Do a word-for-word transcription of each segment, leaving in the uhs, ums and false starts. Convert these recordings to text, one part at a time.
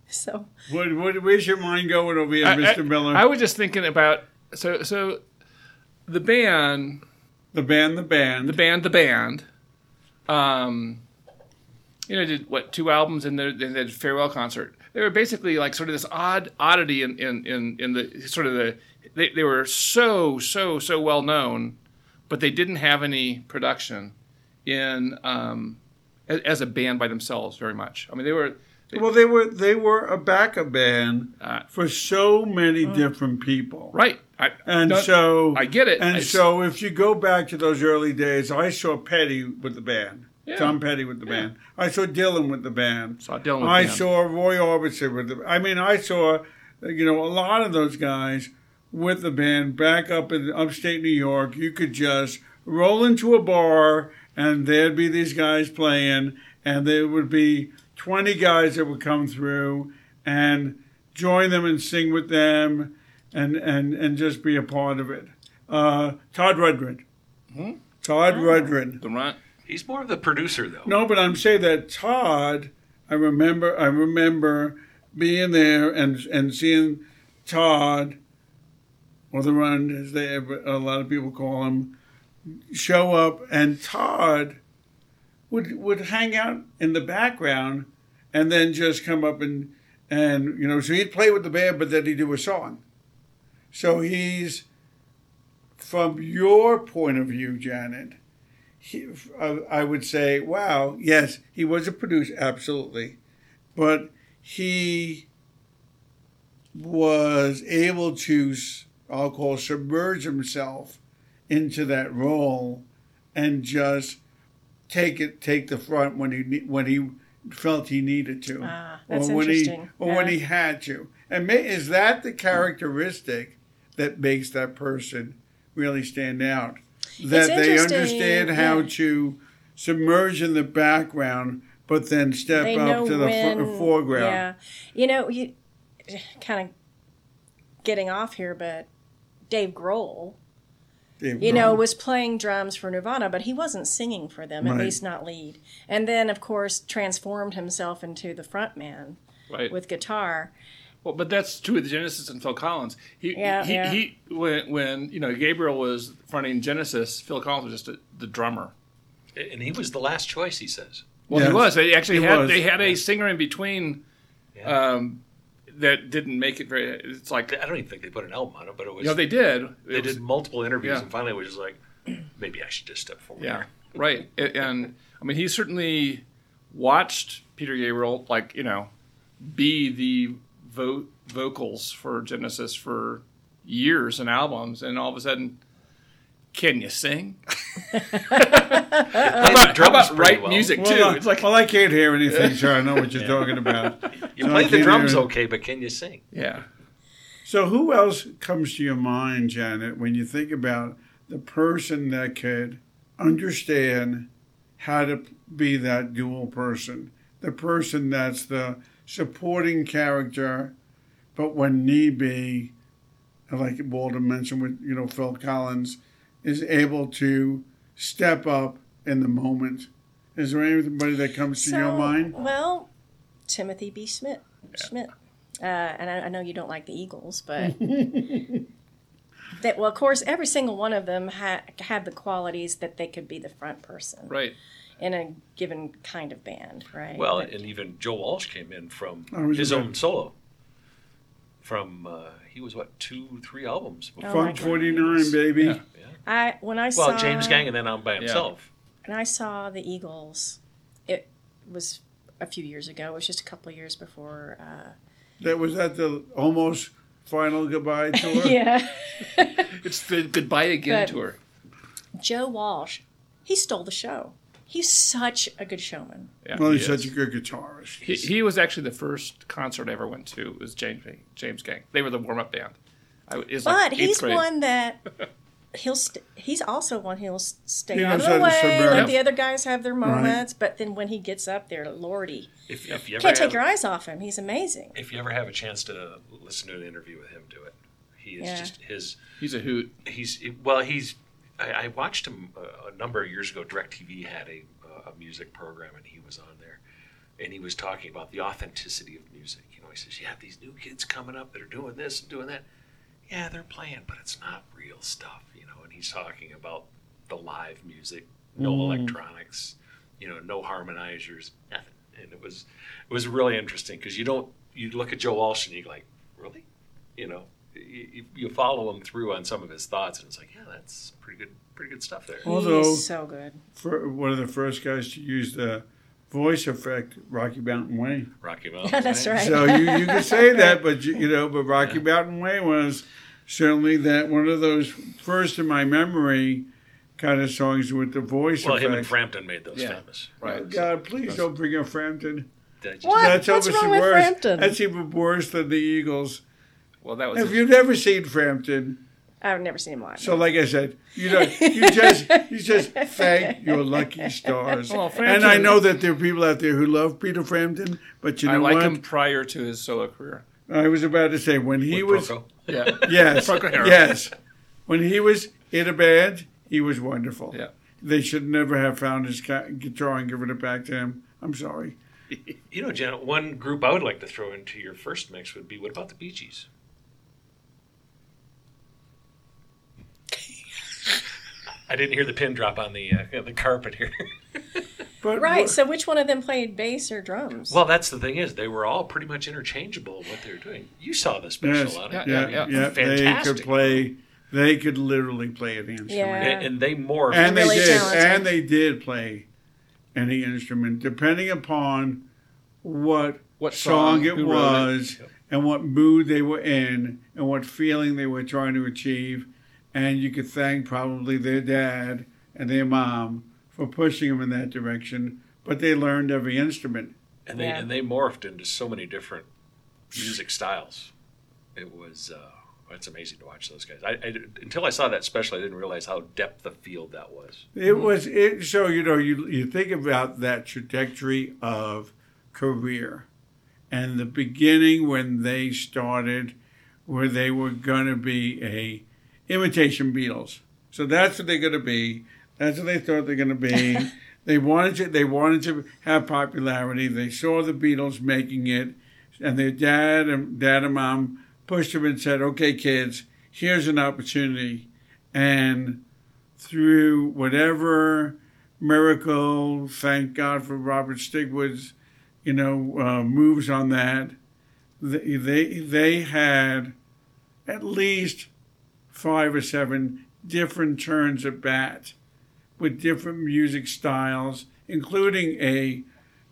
So, what, what, where's your mind going over here, I, Mister I, Miller? I was just thinking about so so the band, the band, the band, the band, the band. Um, you know, did what two albums and they did a farewell concert. They were basically like sort of this odd oddity in in in, in the sort of the they, they were so so so well known, but they didn't have any production in um, as, as a band by themselves very much. I mean, they were. Well, they were they were a backup band uh, for so many uh, different people, right? I, and no, so I get it. And I, so, if you go back to those early days, I saw Petty with the band, yeah. Tom Petty with the yeah. band. I saw Dylan with the band. Saw Dylan. With I the band. saw Roy Orbison with the. I mean, I saw you know a lot of those guys with the band back up in upstate New York. You could just roll into a bar, and there'd be these guys playing, and there would be twenty guys that would come through and join them and sing with them and, and, and just be a part of it. Uh, Todd Rundgren. Hmm? Todd oh, Rundgren. The run. He's more of the producer, though. No, but I'm saying that Todd, I remember I remember being there and and seeing Todd, or the Run, as they a lot of people call him, show up, and Todd would would hang out in the background and then just come up and, and you know, so he'd play with the band, but then he'd do a song. So he's, from your point of view, Janet, he, I would say, wow, yes, he was a producer, absolutely. But he was able to, I'll call, submerge himself into that role and just take it, take the front when he when he felt he needed to, ah, that's or when interesting. he or yeah. when he had to. And may, is that the characteristic that makes that person really stand out? That they understand how yeah. to submerge in the background, but then step they up to the when, f- foreground. Yeah, you know, you kind of getting off here, but Dave Grohl. Dave you Grohl. know, was playing drums for Nirvana, but he wasn't singing for them, at right. least not lead. And then, of course, transformed himself into the front man right. with guitar. Well, but that's true with Genesis and Phil Collins. He, yeah, he, yeah. he, when, when, you know, Gabriel was fronting Genesis, Phil Collins was just a, the drummer. And he was the last choice, he says. Well, yes. he was. They actually he had, was. they had a singer in between yeah. um, that didn't make it very, it's like. I don't even think they put an album on it, but it was. You know, they did. They it was, did multiple interviews, yeah. and finally it was just like, maybe I should just step forward. Yeah, right. And, I mean, he certainly watched Peter Gabriel, like, you know, be the vo- vocals for Genesis for years and albums, and all of a sudden, can you sing? how about, how about write well. music, well, too? Uh, It's like, well, I can't hear anything, so I know what you're yeah. talking about. You so play the drums hear... okay, but can you sing? Yeah. So who else comes to your mind, Janet, when you think about the person that could understand how to be that dual person, the person that's the supporting character, but when need be, like Walter mentioned with, you know, Phil Collins, is able to step up in the moment. Is there anybody that comes so, to your mind? Well, Timothy B. Schmidt. Yeah. Schmidt. Uh, and I, I know you don't like the Eagles, but that, well, of course, every single one of them ha- had the qualities that they could be the front person, right, in a given kind of band, right? Well, but, and even Joe Walsh came in from oh, his about... own solo. From uh, he was what two, three albums before. Funk forty-nine, baby. Yeah. yeah. I when I well, saw James Gang, and then on by himself. And I saw the Eagles. It was a few years ago. It was just a couple of years before. Uh, That was at the almost final goodbye tour. yeah, it's the goodbye again but tour. Joe Walsh, he stole the show. He's such a good showman. Yeah, well, he's he such a good guitarist. He, he was actually the first concert I ever went to. Was James James Gang. They were the warm up band. I, it was but like he's grade. one that he'll. St- he's also one who'll stay he out of the way, subvert. let the other guys have their moments. Right. But then when he gets up there, Lordy, if, if you ever can't have, take your eyes off him. He's amazing. If you ever have a chance to listen to an interview with him, do it. He is yeah. just his. He's a hoot. He's well. He's. I, I watched him a, a number of years ago. DirecTV had a a music program, and he was on there. and he was talking about the authenticity of music. You know, he says, you have these new kids coming up that are doing this and doing that. Yeah, they're playing, but it's not real stuff, you know. And he's talking about the live music, no Mm. electronics, you know, no harmonizers, nothing. And it was it was really interesting because you don't you look at Joe Walsh and you're like, really, you know, you, you follow him through on some of his thoughts, and it's like, yeah, that's pretty good, pretty good stuff there. Although- He's so good. For one of the first guys to use the voice effect, Rocky Mountain Way. Rocky Mountain. Yeah, that's right. So you, you could say that, but you, you know, but Rocky Mountain Way was certainly that one of those first in my memory kind of songs with the voice Well, effect. him and Frampton made those Yeah. famous. Right. God, please don't bring up Frampton. Did I just- What? That's What's obviously wrong with worse. Frampton? That's even worse than the Eagles. Well, that was If you've never seen Frampton, I've never seen him live. so like I said, you know, you just you just thank your lucky stars. Well, And Frampton- I know that there are people out there who love Peter Frampton, but you know I like what? him prior to his solo career. I was about to say when he with was Procol? Yeah. yes, Procol Harum. yes, when he was in a band, he was wonderful. Yeah. They should never have found his ca- guitar and given it back to him. I'm sorry. You know, Janet, one group I would like to throw into your first mix would be, what about the Bee Gees? I didn't hear the pin drop on the uh, the carpet here. But Right. what- So which one of them played bass or drums? Well, that's the thing is, they were all pretty much interchangeable in what they were doing. You saw the special yes, on yeah, it. yeah, yeah. yeah, They Fantastic. could play. They could literally play an instrument. Yeah. And, and they morphed. And they Really did, talented. and they did play any instrument, depending upon what, What song, song, it who wrote it. was, and what mood they were in, and what feeling they were trying to achieve. And you could thank probably their dad and their mom for pushing them in that direction. But they learned every instrument. and they Yeah. and they morphed into so many different music styles. It was uh, it's amazing to watch those guys. I, I until I saw that special, I didn't realize how depth of field that was. It was it. So you know, you you think about that trajectory of career, and the beginning when they started, where they were going to be a imitation Beatles. So that's what they're going to be. That's what they thought they're going to be. They wanted to. They wanted to have popularity. They saw the Beatles making it, and their dad and dad and mom pushed them and said, "Okay, kids, here's an opportunity," and through whatever miracle, thank God for Robert Stigwood's, you know, uh, moves on that, they, they they had at least five or seven different turns at bat with different music styles, including a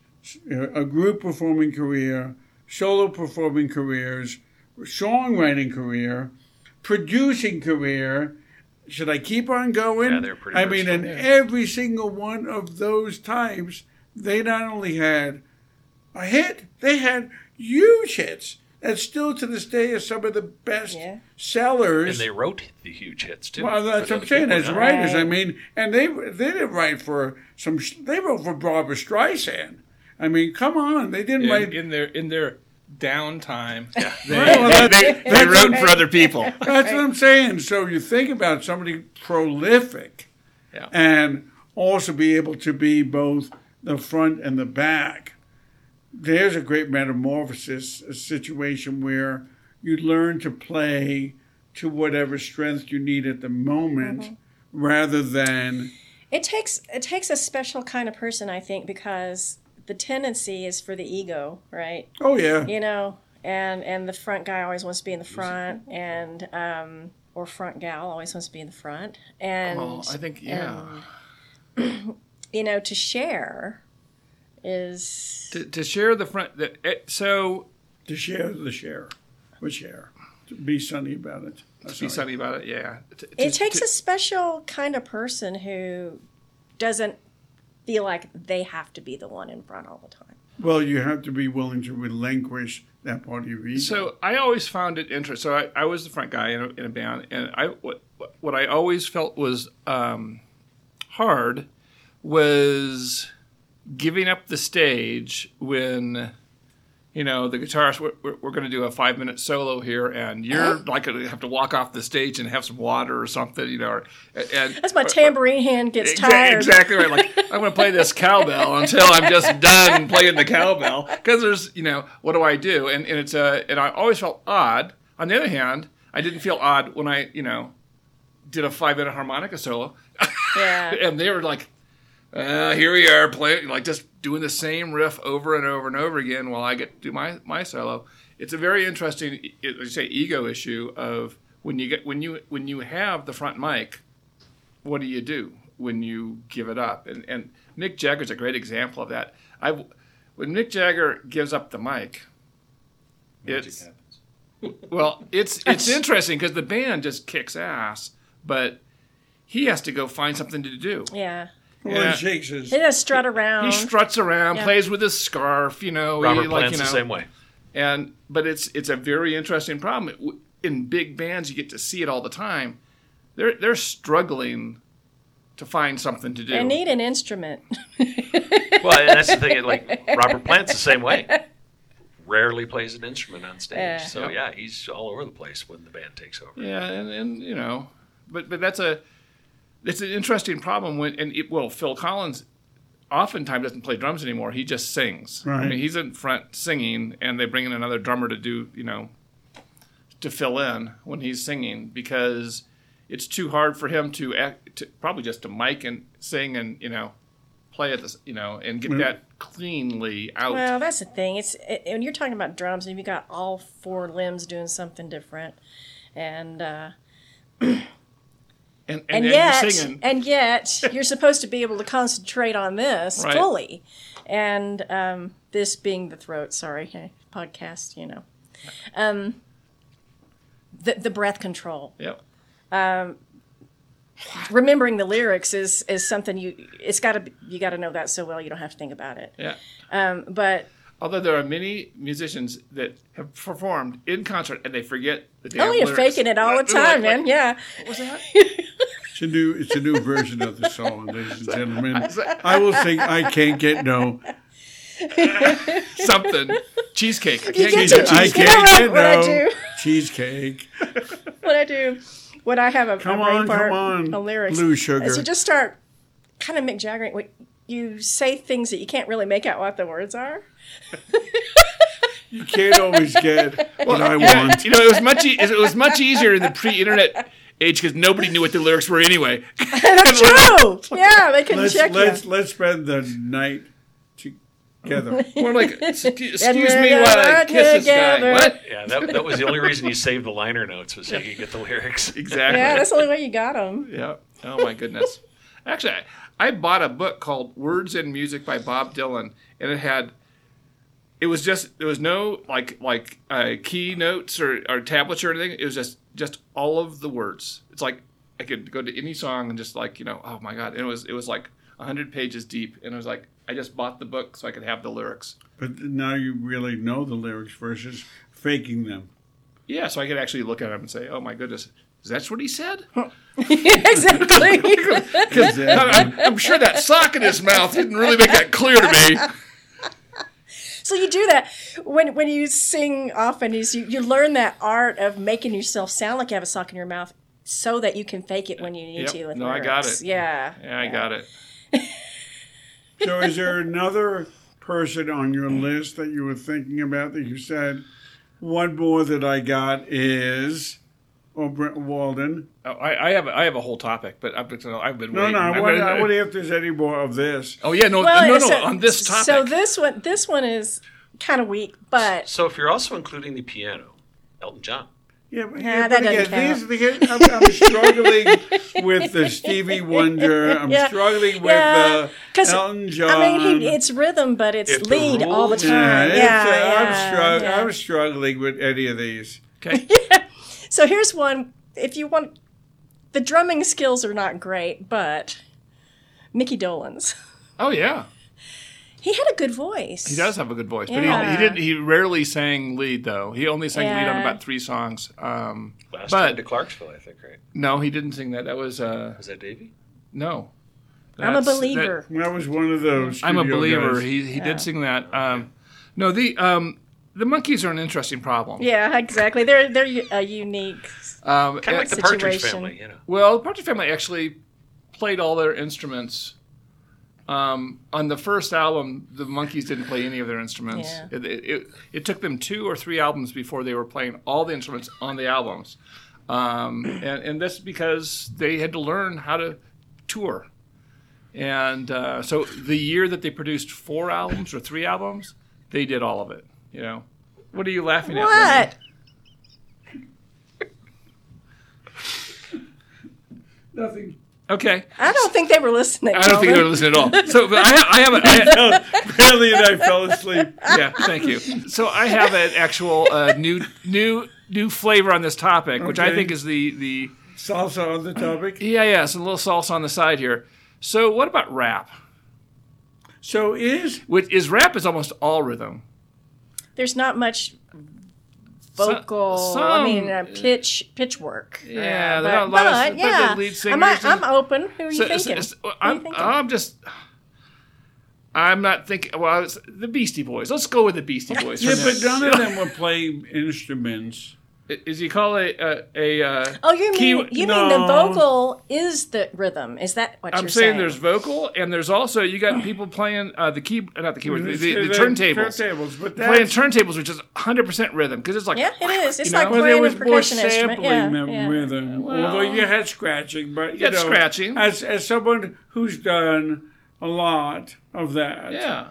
a group performing career, solo performing careers, songwriting career, producing career. Should I keep on going? Yeah, they're pretty I mean, versatile. in every single one of those times, they not only had a hit, they had huge hits that still to this day are some of the best Yeah. sellers. And they wrote the huge hits too. Well, that's for what I'm other saying. people, As yeah. writers, I Right. mean, and they they didn't write for some. They wrote for Barbara Streisand. I mean, come on, they didn't In, write. in their in their downtime, they, Right, well, that's- they, they that's wrote what- for other people. That's what I'm saying. So you think about somebody prolific, Yeah. and also be able to be both the front and the back. There's a great metamorphosis, a situation where you learn to play to whatever strength you need at the moment, Mm-hmm. rather than It takes it takes a special kind of person, I think, because the tendency is for the ego, right? oh yeah, You know, and and the front guy always wants to be in the front, and um, or front gal always wants to be in the front, and Well, I think yeah. you know, to share is To, to share the front. The, it, so to share the share, with share, to be sunny about it. be Sorry. sunny about it. Yeah. To- to- it takes to- a special kind of person who doesn't feel like they have to be the one in front all the time. Well, you have to be willing to relinquish that part of your ego. So I always found it interesting. So I, I was the front guy in a, in a band, and I what what I always felt was um, hard was giving up the stage when, you know, the guitarist, we're, we're, we're going to do a five minute solo here, and you're like going to have to walk off the stage and have some water or something, you know. Or, and That's my tambourine hand gets exa- tired. Exactly right. Like, I'm going to play this cowbell until I'm just done playing the cowbell. Because there's, you know, what do I do? And, and it's uh, and I always felt odd. On the other hand, I didn't feel odd when I, you know, did a five minute harmonica solo. Yeah. And they were like, uh, here we are playing, like just doing the same riff over and over and over again while I get to do my, my solo. It's a very interesting, like you say, ego issue of when you get when you when you have the front mic, what do you do when you give it up? And and Mick Jagger's a great example of that. I when Mick Jagger gives up the mic, it's happens. well, it's it's interesting because the band just kicks ass, but he has to go find something to do. Yeah. Well, Yeah. he shakes his. He just strut around. He struts around, Yeah. plays with his scarf, you know. Robert he, like, Plant's you know, the same way. And but it's it's a very interesting problem. In big bands, you get to see it all the time. They're they're struggling to find something to do. They need an instrument. Well, and that's the thing. Like Robert Plant's the same way. Rarely plays an instrument on stage. Yeah. So Yep. yeah, he's all over the place when the band takes over. Yeah, and, and you know, but but that's a it's an interesting problem when and it, well, Phil Collins oftentimes doesn't play drums anymore. He just sings. I Right. mean, he's in front singing, and they bring in another drummer to do you know to fill in when he's singing because it's too hard for him to act to, probably just to mic and sing and you know play at this you know and get Mm. that cleanly out. Well, that's the thing. It's it, when you're talking about drums, and you got all four limbs doing something different, and uh, and and, and then yet, you're singing. and yet, you're supposed to be able to concentrate on this Right. fully, and um, this being the throat. Sorry, eh, podcast. You know, um, the the breath control. Yep. Remembering the lyrics is is something you it's got to you got to know that so well you don't have to think about it. Yeah. Um, but Although there are many musicians that have performed in concert and they forget the damn oh, you're lyrics. faking it all the They're like- time, man. like, Yeah. What was that? It's a new. It's a new version of the song, ladies and gentlemen. I will sing. I can't get no. Something. Cheesecake. I You can't get get to- I cheesecake. can't what get what I no do. cheesecake. What I do when I have a, Come a brain on, fart come on, on lyrics Blue Sugar. is you just start kind of Mick Jagger. What you say things that you can't really make out what the words are. You can't always get what I Yeah, want. you know, it was much e- it was much easier in the pre-internet age because nobody knew what the lyrics were anyway. That's true. Yeah, they couldn't Let's check let's you. let's spend the night together. We're like, excuse And me we're while I not kiss this guy. together. What? Yeah, that, that was the only reason he saved the liner notes was so he could get the lyrics. Exactly. Yeah, that's the only way you got them. Yeah. Oh my goodness. Actually, I, I bought a book called Words and Music by Bob Dylan, and it had. It was just there was no like like uh, key notes or, or tablets or anything. It was just just all of the words. It's like I could go to any song and just like you know oh my god. And it was it was like a hundred pages deep, and it was like I just bought the book so I could have the lyrics. But now you really know the lyrics versus faking them. Yeah, so I could actually look at them and say, oh my goodness, that's what he said. Exactly. Because I'm, I'm sure that sock in his mouth didn't really make that clear to me. So you do that when when you sing often is you, you learn that art of making yourself sound like you have a sock in your mouth so that you can fake it when you need Yep. to with No, I lyrics. got it. Yeah. Yeah, I got it. So is there another person on your list that you were thinking about that you said, one more that I got is, or Brent Walden? Oh, I, I have I have a whole topic, but I've been, I've been No, waiting. no, I I've wonder, been- I wonder if there's any more of this. Oh yeah, no, Well, no, no, so, on this topic. So this one this one is kind of weak, but So if you're also including the piano, Elton John. Yeah, but, Nah, yeah, that but again, doesn't these, again, I'm, I'm struggling with the Stevie Wonder. I'm Yeah. struggling with Yeah, uh, 'cause, Elton John. I mean, he, it's rhythm, but it's If the lead all the rules- time. Yeah, Yeah, it's, uh, yeah, I'm, strugg- yeah. I'm struggling with any of these. okay. So here's one. If you want, the drumming skills are not great, but Mickey Dolenz. Oh yeah, He had a good voice. he does have a good voice, but Yeah. he, he didn't. He rarely sang lead though. He only sang lead on Yeah. about three songs. Um, Last but time to Clarksville, I think, right? no, he didn't sing that. That was uh, Was that Davey? no. I'm a That's- believer. That was one of those. I'm a studio believer. guys. He he Yeah. did sing that. Um, no, the um, the monkeys are an interesting problem. Yeah, exactly. They're they're a unique. Um, Kind of like the situation. Partridge Family, you know. Well, the Partridge Family actually played all their instruments. Um, on the first album, the monkeys didn't play any of their instruments. Yeah. It, it, it, it took them two or three albums before they were playing all the instruments on the albums. Um, and, and that's because they had to learn how to tour. And uh, so the year that they produced four albums or three albums, they did all of it. You know, what are you laughing at? What? Nothing. Okay. I don't think they were listening. I don't think they were listening at all. So, but I, ha- I have a, I, Bradley and I fell asleep. yeah, thank you. So I have an actual uh, new new new flavor on this topic, which I Okay. think is the the Salsa on the topic. yeah yeah. It's a little salsa on the side here. So what about rap? So is Which is rap is almost all rhythm. There's not much vocal. Some- I mean, uh, pitch pitch work. Yeah, Uh, there are a but, lot of- but, but yeah, the lead I'm, I- singers I'm and- open. Who are you So- thinking? so- Who are you I'm, thinking? I'm just. I'm not thinking. Well, it's the Beastie Boys. Let's go with the Beastie Boys. yeah, for but this. none of them were playing instruments. Is he call a a? a uh, Oh, you mean key- you mean the no. vocal is the rhythm? Is that what I'm you're saying saying? there's vocal, and there's also you got people playing uh, the key, uh, not the keyboard, the, the, the They're turntables, Turntables, but playing that's turntables, which is one hundred percent rhythm because it's like Yeah, it is. It's you know? like well, there playing was a more percussion instrument. sampling Yeah, than yeah. rhythm. Well, Although you had scratching, but you had know, scratching. as as someone who's done a lot of that, yeah.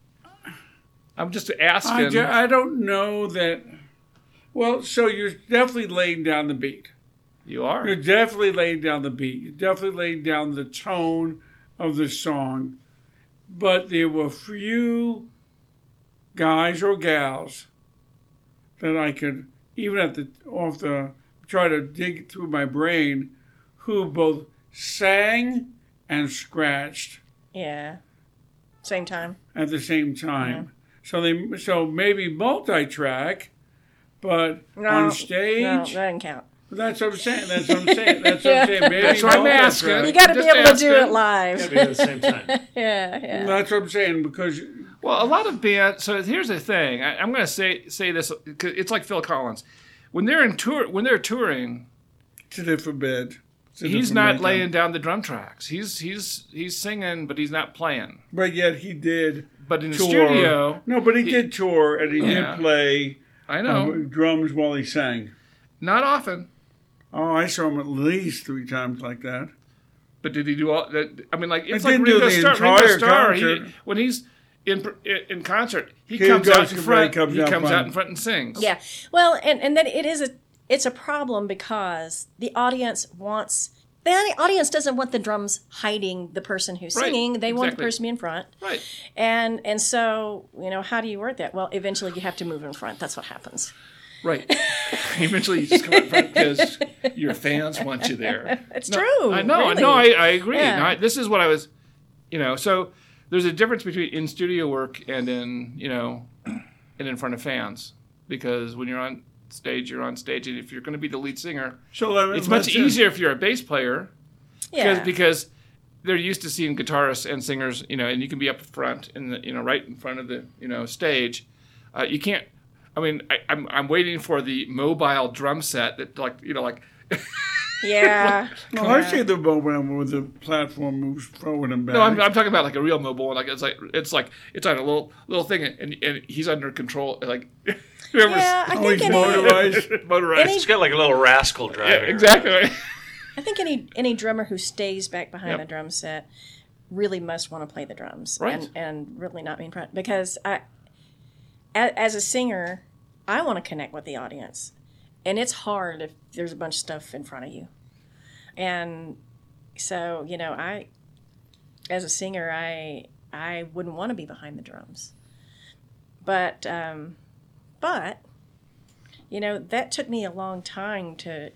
I'm just I, asking. ju- I don't know that. Well, so you're definitely laying down the beat. you are. You're definitely laying down the beat. You're definitely laying down the tone of the song. But there were few guys or gals that I could, even at the off the try to dig through my brain, who both sang and scratched Yeah. Same time. at the same time. So they so maybe multi-track, but No, on stage. No, that doesn't count. That's what I'm saying. That's what I'm saying. That's what I'm saying. Maybe That's what I'm multi-track. asking. You got to be Just able to do asking. it live. Gotta be at the same time. yeah, yeah. That's what I'm saying because Well, a lot of bands. So here's the thing. I, I'm going to say say this. 'Cause it's like Phil Collins. When they're in tour, when they're touring, it's a different bed. It's a he's different not makeup. laying down the drum tracks. He's he's he's singing, but he's not playing. But yet he did But in the tour. studio, No, but he, did tour and he Yeah. did play I know, uh, drums while he sang. not often. Oh, I saw him at least three times like that. But did he do all that? I mean, like it's I like didn't do Ringo the Starr. Ringo entire Starr, he, concert. when he's in in concert, he, He comes goes out to in the front. break, comes he out comes front. out in front and sings. Yeah. Well, and, and then it is a it's a problem because the audience wants the audience doesn't want the drums hiding the person who's Right, singing. They want the exactly. person to be in front. Right. And and so, you know, how do you word that? Well, eventually you have to move in front. That's what happens. Right. Eventually, you just come up front because your fans want you there. It's No, true. I know. really. No, I, I agree. Yeah. No, I- this is what I was, you know. So there's a difference between in studio work and in, you know, and in front of fans, because when you're on stage, you're on stage, and if you're going to be the lead singer, So let me, it's much let's- easier if you're a bass player, because Yeah. because they're used to seeing guitarists and singers, you know, and you can be up front in the, you know, right in front of the, you know, stage. Uh, you can't. I mean, I, I'm I'm waiting for the mobile drum set that, like, you know, like. Yeah. Well, I see the moment where the platform moves forward and back. No, I'm, I'm talking about like a real mobile one. Like it's like it's like it's on a little little thing, and and he's under control. Like whoever's Yeah, I Oh, think he's any, motorized. motorized. It's got like a little rascal Yeah, driving. exactly. Right. I think any any drummer who stays back behind Yep. the drum set really must want to play the drums Right. and, and really not be in front because I, a- as a singer, I want to connect with the audience, and it's hard if there's a bunch of stuff in front of you, and so you know I, as a singer, I I wouldn't want to be behind the drums, but um, but you know that took me a long time to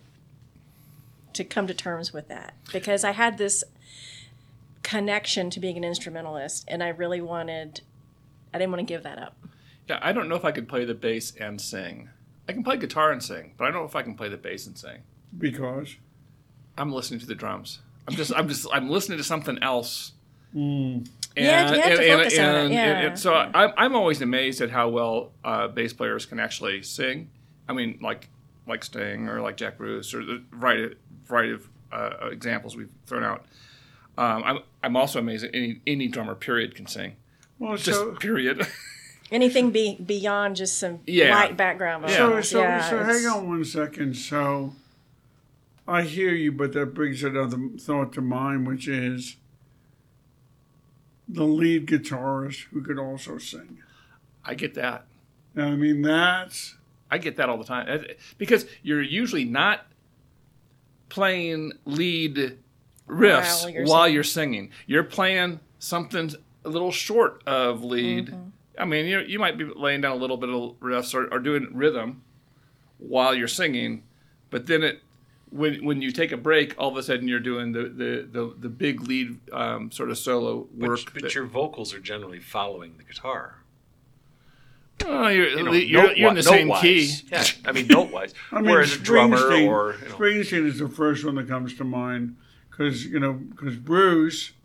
to come to terms with that because I had this connection to being an instrumentalist and I really wanted I didn't want to give that up. Yeah, I don't know if I could play the bass and sing. I can play guitar and sing, but I don't know if I can play the bass and sing. Because I'm listening to the drums. I'm just I'm just I'm listening to something else Mm. Yeah, you have to focus on it, and- yeah. and so I'm I'm always amazed at how well uh, bass players can actually sing. I mean, like like Sting or like Jack Bruce or the variety variety of uh, examples we've thrown out. Um, I'm I'm also amazed that any any drummer period can sing. Well, Just so period. Anything be, beyond just some Yeah. light background Yeah. so vocals. so, yeah, so it's- hang on one second. So I hear you, but that brings another thought to mind, which is the lead guitarist who could also sing. I get that. And I mean, that's I get that all the time. Uh, because you're usually not playing lead riffs While you're while singing. you're singing. You're playing something a little short of lead. Mm-hmm. I mean, you you might be laying down a little bit of riffs or, or doing rhythm while you're singing, but then it when when you take a break, all of a sudden you're doing the the the, the big lead um, sort of solo work. But, but that- your vocals are generally following the guitar. oh, you're, You know, you're, note- you're in the same note-wise. key. Yeah, I mean, note-wise. I mean, Whereas a drummer Springsteen- or you know, Springsteen is the first one that comes to mind because you know because Bruce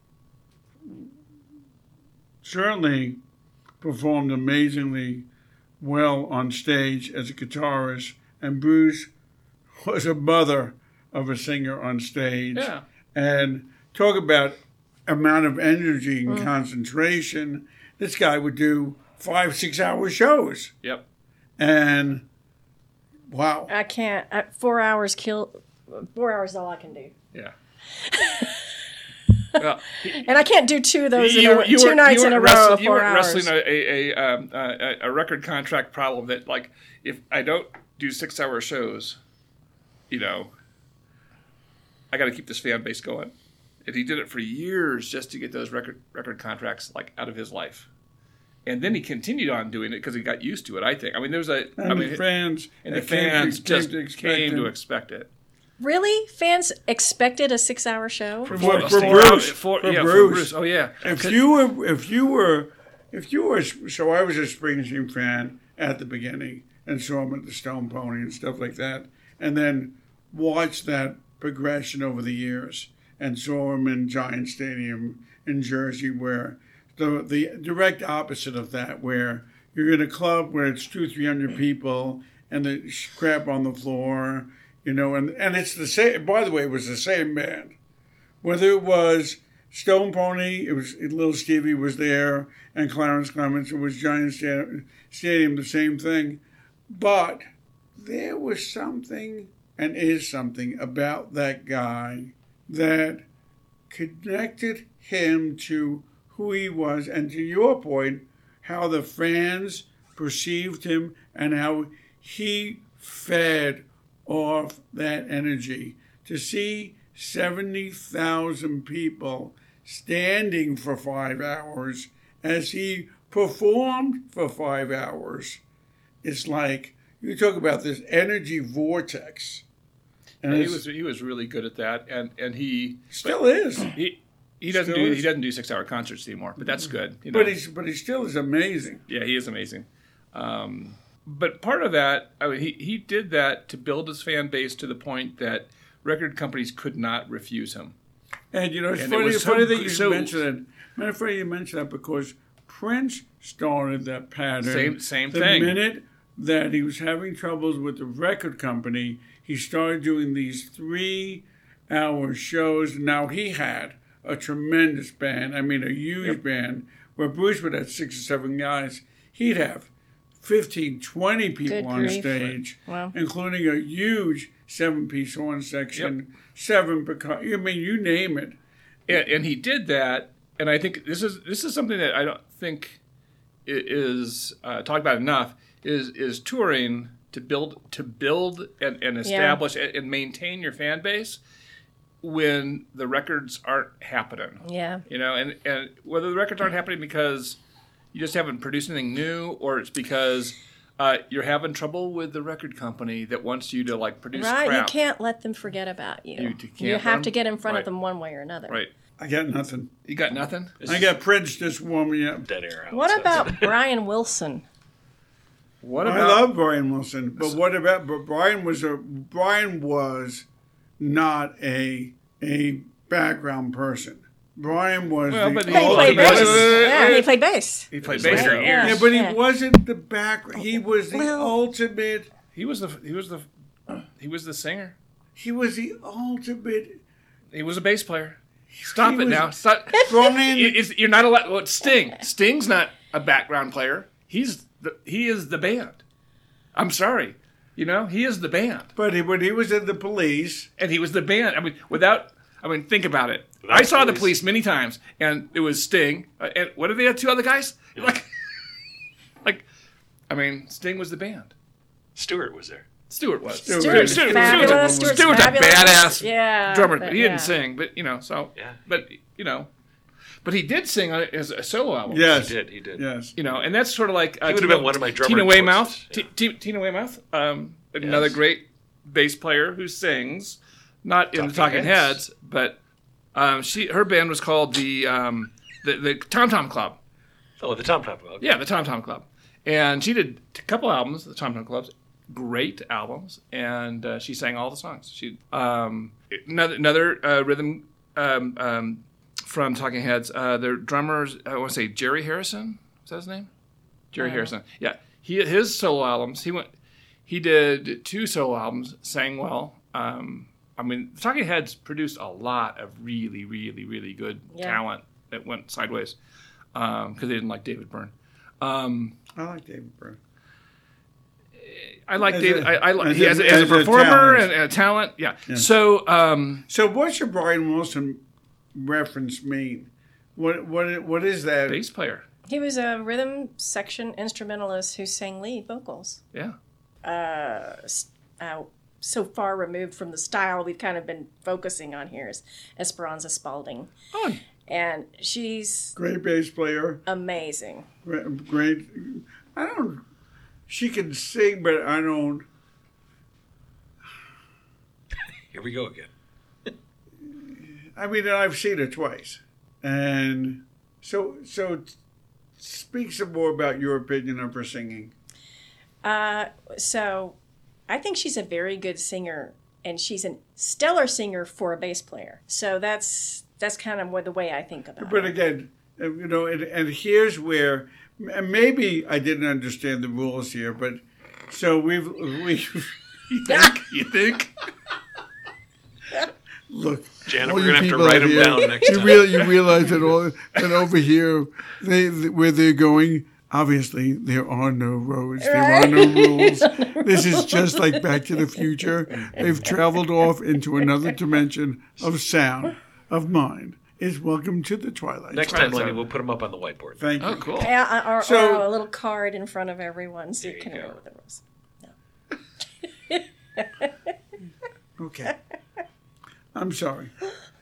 certainly performed amazingly well on stage as a guitarist, and Bruce was a mother of a singer on stage. Yeah. And talk about amount of energy and concentration. This guy would do five, six hour shows. Yep. And wow. I can't. I, four hours kill. Four hours is all I can do, Yeah. Well, and I can't do two of those in a, you two were- nights you in a weren't row. wrestling- of You four weren't hours. wrestling a a, a, um, a a record contract problem that, like, if I don't do six hour shows, you know, I got to keep this fan base going. And he did it for years just to get those record record contracts like out of his life. And then he continued on doing it because he got used to it. I think. I mean, there's a. And I mean, the fans, and the that came to- fans came just to expect came to him. expect it. Really, fans expected a six-hour show. For, For- for for- Bruce, for- for yeah, for Bruce. Bruce. Oh yeah. If you were, if you were, if you were, so I was a Springsteen fan at the beginning and saw him at the Stone Pony and stuff like that, and then watched that progression over the years and saw him in Giant Stadium in Jersey, where the the direct opposite of that, where you're in a club where it's two, three hundred people and the crap on the floor, you know, and and it's the same. By the way, it was the same band. Whether it was Stone Pony, it was Little Stevie was there, and Clarence Clements. It was Giant Sta- Stadium, the same thing. But there was something, and is something about that guy that connected him to who he was, and to your point, how the fans perceived him and how he fed off that energy. To see seventy thousand people standing for five hours as he performed for five hours, it's like, you talk about this energy vortex. And he it's- was he was really good at that, and and he still is. he he doesn't Still do is. he doesn't do six hour concerts anymore, but that's good. You know? But he's but he still is amazing. Yeah, he is amazing. Um, but part of that, I mean, he he did that to build his fan base to the point that record companies could not refuse him. And you know, it's And it funny, was it's so funny that good- you so- mentioned it. Matter of fact, you mentioned that because Prince started that pattern. Same- same the thing. The minute that he was having troubles with the record company, he started doing these three-hour shows. Now he had a tremendous band. I mean, a huge Yep. band. Where Bruce would have six or seven guys, he'd have fifteen, twenty people Good on grief. stage, Wow. including a huge seven-piece horn section, seven percussion. I mean, you name it. And, and he did that, and I think this is this is something that I don't think i- is uh, talked about enough. Is is touring to build to build and, and establish and, and maintain your fan base when the records aren't happening. Yeah. You know, and, and whether the records aren't happening because you just haven't produced anything new, or it's because uh, you're having trouble with the record company that wants you to like produce Right, crap. you can't let them forget about you. You You, d- can't have let to them- get in front right. of them one way or another. Right. I got nothing. You got nothing? I got Prince just warming up. dead air out. What So- about Brian Wilson? What I about love Brian Wilson, but what about? But Brian was a Brian was not a a background person. Brian was Well, the but he He played Ultimate- bass. Wait, wait, wait, Yeah, wait. he played bass. He played was bass later for years. years. Yeah, but he Yeah. wasn't the back. He was the Well- ultimate. He was the he was the he was the singer. He was the ultimate. He was a bass player. Stop He it was- now. Stop. Brian, It- it's- you're not allowed. Well, it's Sting. Sting's not a background player. He's the, he is the band. I'm sorry. You know, he is the band, but he, when he was in the Police, and he was the band. I mean, without. I mean, think about it. Without I saw the Police. Police many times, and it was Sting. Uh, and what did they have? Two other guys. Like, like, I mean, Sting was the band. Stewart was there. Stewart was. Stewart. Stewart's Stewart- fabulous. Stewart's Stewart's Stewart's a fabulous. badass Yeah, drummer. but He didn't yeah. sing, but you know, so Yeah. but you know, but he did sing on it as a solo album. yes, He did. He did. yes. You know, and that's sort of like uh, He would have Tina- been one of my drummer Tina choices, Weymouth. yeah. T- T- Tina Weymouth, um, another Yes. great bass player who sings, not in the Talking Talking Heads. Heads, but um, she her band was called the um, the the Tom Tom Club. Oh, the Tom Tom. Okay. Yeah, the Tom Tom Club, and she did a couple albums, the Tom Tom Clubs, great albums, and uh, she sang all the songs. She um, another another uh, rhythm um, um, from Talking Heads. Uh, their drummers, I want to say Jerry Harrison. Is that his name? Jerry Uh-huh. Harrison. Yeah, he his solo albums. He went. He did two solo albums. Sang well. Um, I mean, Talking Heads produced a lot of really, really, really good Yeah. talent that went sideways because they didn't like David Byrne. Um, I like David Byrne. I like As David. a- I, I like as he a- as, a, as as a a performer talent. and, and a talent. Yeah. So um, So, what's your Brian Wilson reference mean? What what what is that? bass player. He was a rhythm section instrumentalist who sang lead vocals. Yeah. Uh, s- uh, so far removed from the style we've kind of been focusing on here is Esperanza Spalding. Oh, And she's Great bass player. amazing. Great. great I don't. She can sing, but I don't. Here we go again. I mean, I've seen her twice, and so so. t- Speak some more about your opinion of her singing. Uh, so I think she's a very good singer, and she's a stellar singer for a bass player. So that's that's kind of what the way I think about But it. again, uh, you know, and, and here's where and maybe I didn't understand the rules here, but so we've we you think? You think? look. Janet, all we're you gonna have to people write out them here, down next you time. Real, you realize that all that over here, they where they're going. Obviously, there are no roads. There are no rules. This is just like Back to the Future. They've traveled off into another dimension of sound, of mind. It's welcome to the Twilight. Next Right, time, Lenny, so- we'll put them up on the whiteboard. Thank Oh, you. cool. Yeah, or, or, So- or a little card in front of everyone so you There can you go. remember the rules. Okay. I'm sorry.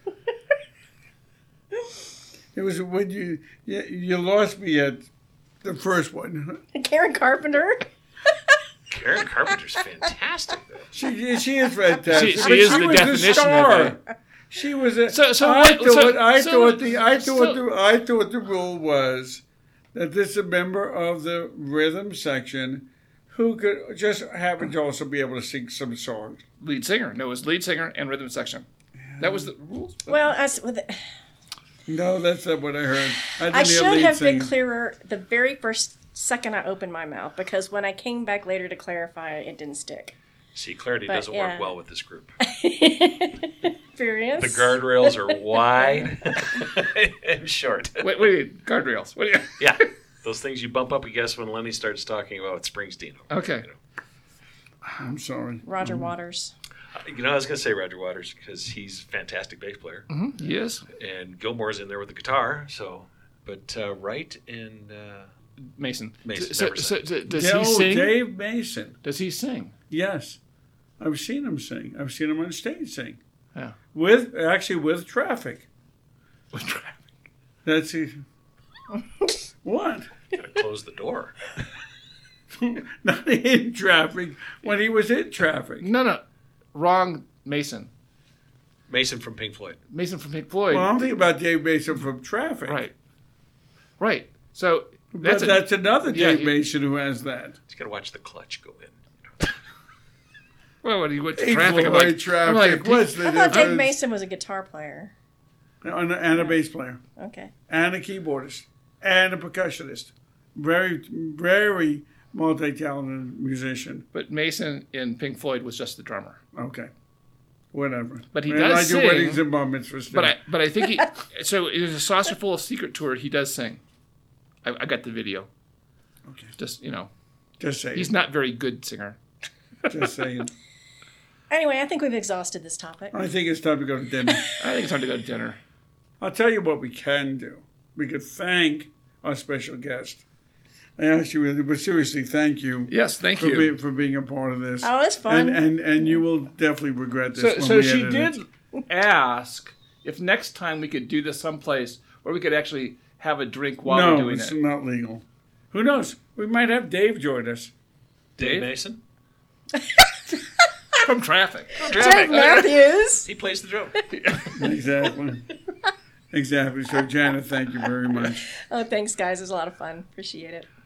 It was when you you, you lost me at the first one. Karen Carpenter. Karen Carpenter's fantastic, though. She she is fantastic. She- she but is she the was definition of star. a- She was a. So- so I what- thought so- I so- thought the I thought so- the I thought the rule was that this is a member of the rhythm section who could just happen to also be able to sing some songs. Lead singer. No, it was lead singer and rhythm section. That was the rules. Well, as with No, that's not what I heard. I, didn't I hear should lead have singing. been clearer the very first second I opened my mouth because when I came back later to clarify, it didn't stick. See, clarity But, doesn't yeah. work well with this group. Experience. The guardrails are wide and short. Wait, wait, wait. Guardrails. What do you? Yeah, those things you bump up against when Lenny starts talking about Springsteen. Okay. You know, I'm sorry. Roger Waters. you know I was going to say Roger Waters because he's a fantastic bass player, Mm-hmm. Yes. and Gilmore's in there with the guitar. So, but uh, Wright and uh, Mason. Mason, So, never so, sang. so does Dale- he sing? Dave Mason. Does he sing? Yes, I've seen him sing. I've seen him on stage sing. Yeah. With actually with traffic. That's it. What? gotta close the door. Not in traffic. When he was in traffic. No, no. Wrong Mason. Mason from Pink Floyd. Mason from Pink Floyd. Well, I'm thinking about Dave Mason from Traffic. Right. Right. So But that's, that's, a, another yeah, Dave you- Mason who has that. You got to watch the clutch go in. well, when you went to Pink traffic, I'm Floyd like, traffic. I'm like, What's the I thought Dave difference? Mason was a guitar player. and a, and a bass player, Okay. and a keyboardist, and a percussionist. Very, very multi-talented musician. But Mason in Pink Floyd was just the drummer. Okay. Whatever. But he Man, does like sing. your weddings and bar mitzvahs. But I, but I think he. So there's a Saucer Full of Secret tour. He does sing. I, I got the video. Okay. Just you know, Just saying. he's not very good singer. Just saying. Anyway, I think we've exhausted this topic. I think it's time to go to dinner. I think it's time to go to dinner. I'll tell you what we can do. We could thank our special guest. I asked you, really, but seriously, thank you. Yes, thank for you. Being, for being a part of this. Oh, it's fun. And and, and you will definitely regret this. So, when so we she edit did it. ask if next time we could do this someplace where we could actually have a drink while no, we're doing it's it. not legal. Who knows? We might have Dave join us. Dave Dave? Mason. From traffic. Dave Matthews. He plays the drum. Exactly. Exactly. So, Janet, thank you very much. Oh, thanks, guys. It was a lot of fun. Appreciate it.